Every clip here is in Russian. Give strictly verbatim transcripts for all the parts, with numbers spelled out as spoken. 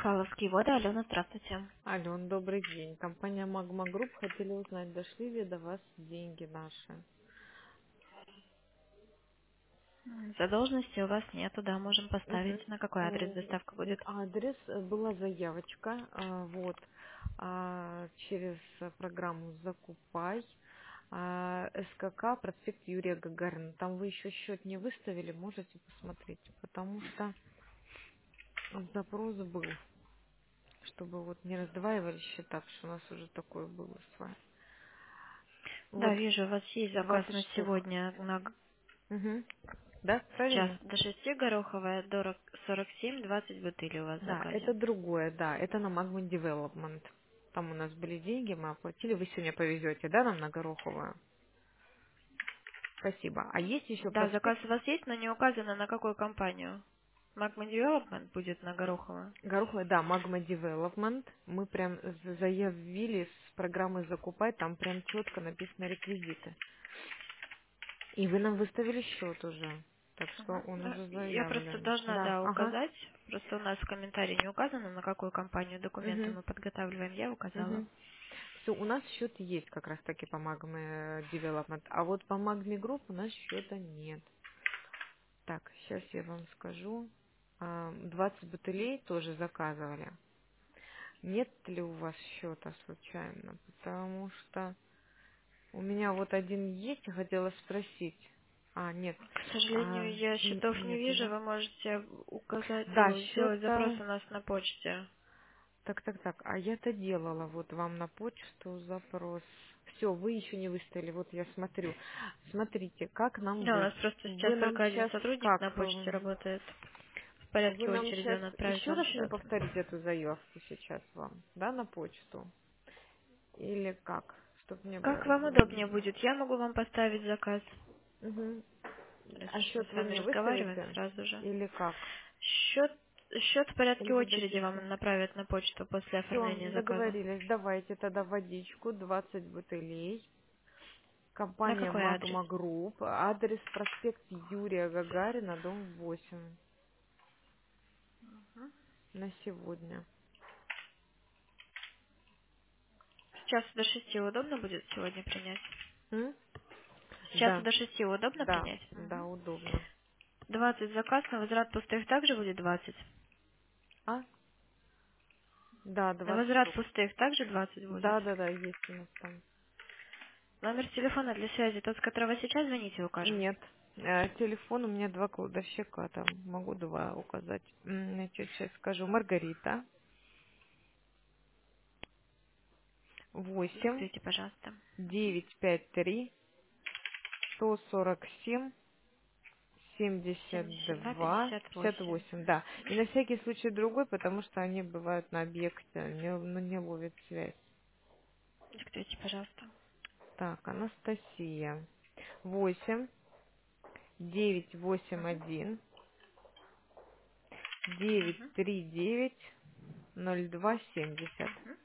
Михайловские воды. Алена, здравствуйте. Ален, добрый день. Компания Magma Group хотели узнать, дошли ли до вас деньги наши. Задолженности у вас нету, да, можем Мгм. поставить. На какой адрес М, доставка будет? Адрес э, была заявочка, а, вот, а, через э, программу Закупай, а, СКК, проспект Юрия Гагарина. Там вы еще счет не выставили, можете посмотреть, потому что запрос был, чтобы вот не раздваивали счета, потому что у нас уже такое было с вами. Да, Вот, вижу, у вас есть заказ двадцать на штук. сегодня на г- Угу. Да, час правильно? до шести гороховая, до сорок семь двадцать бутылей у вас в Да, заказе. это другое, да, это на Magma Development. Там у нас были деньги, мы оплатили. Вы сегодня повезете, да, нам на Гороховую? Спасибо. А есть еще Да, заказ проспект у вас есть, но не указано на какую компанию. Magma Development будет на Горохово. Гороховая, да, Magma Development. Мы прям з- заявили с программы «Закупай», там прям четко написано реквизиты. И вы нам выставили счет уже, так что Мгм. он Да, уже я просто заявлен. должна, Да, да, ага. указать. Просто у нас в комментарии не указано, на какую компанию документы Угу, мы подготавливаем. Я указала. угу. Все, у нас счет есть как раз таки по Magma Development, а вот по Magma Group у нас счета нет. Так, сейчас я вам скажу. А, двадцать бутылей тоже заказывали. Нет ли у вас счета случайно? Потому что у меня вот один есть, я хотела спросить. А, нет. К А, сожалению, я н- счетов не нету, вижу. да? Вы можете указать, Да, о, сделать запрос счета. у нас на почте. Так, так, так. А я-то делала вот вам на почту запрос. Все, вы еще не выставили. Вот я смотрю. Смотрите, как нам Да, у быть? нас просто сейчас Вы нам только один сейчас сотрудник на как? почте эм, работает. В Вы порядке нам очереди сейчас он отправит еще вам раз мне счет. повторите эту заявку сейчас вам, да, на почту? Или как? Чтобы мне было Как вам удобнее. удобнее будет? Я могу вам поставить заказ. Угу. Если А уж мы счет с вы вами мне разговариваем выставите? сразу же. Или как? Счет, счет в Или порядке вы очереди дадите? вам направят на почту после Все, оформления заказа. договорились. Давайте тогда водичку, двадцать бутылей. На Компания какой адрес? Magma Group. Адрес проспект Юрия Гагарина, дом восемь. На сегодня. С часу до шести удобно будет сегодня принять? М? С часу Да, до шести удобно да, принять? да, Мгм. удобно. двадцать заказ, на возврат пустых также будет двадцать. А? Да, На двадцать возврат штук. пустых также двадцать будет. Да, да, да, есть у нас там. Номер телефона для связи, тот, с которого сейчас звоните, укажем. Нет. Э, Телефон у меня два кладовщика, там могу два указать. М, Значит, сейчас скажу. Маргарита. Восемь Диктуйте, пожалуйста. девять пять три сто сорок семь семьдесят семьдесят два два пятьдесят пятьдесят восемь. восемь. Да. И на всякий случай другой, потому что они бывают на объекте, не, ну, не ловит связь. Диктуйте, пожалуйста. Так, Анастасия. Восемь девять восемь Угу. один девять Угу. три девять ноль два семьдесят. Угу.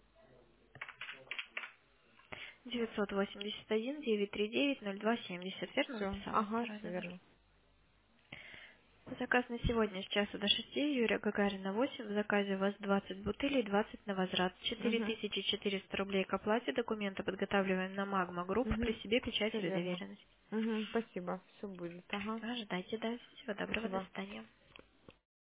девятьсот восемьдесят один девятьсот тридцать девять ноль два семьдесят. Верно Все. записала Ага, второй все номер? верно. Заказ на сегодня с часу до шести. Юрия Гагарина восемь. В заказе у вас двадцать бутылей, двадцать на возврат. четыре Угу. тысячи четыреста рублей к оплате. Документы подготавливаем на Magma Group. При Угу. себе печать Все или верно. доверенность. Угу. Спасибо. Все будет. Ага. Ожидайте, да. Всего доброго. До Спасибо. свидания.